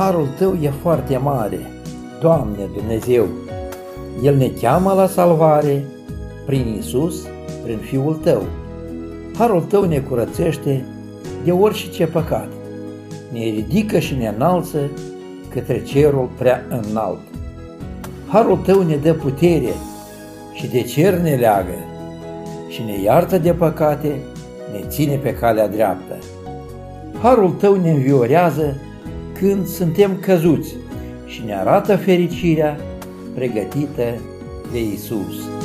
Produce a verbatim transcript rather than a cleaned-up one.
Harul Tău e foarte mare, Doamne Dumnezeu. El ne cheamă la salvare prin Iisus, prin Fiul Tău. Harul Tău ne curățește de orice păcat, ne ridică și ne înalță către cerul prea înalt. Harul Tău ne dă putere și de cer ne leagă și ne iartă de păcate, ne ține pe calea dreaptă. Harul Tău ne înviorează când suntem căzuți și ne arată fericirea pregătită de Iisus.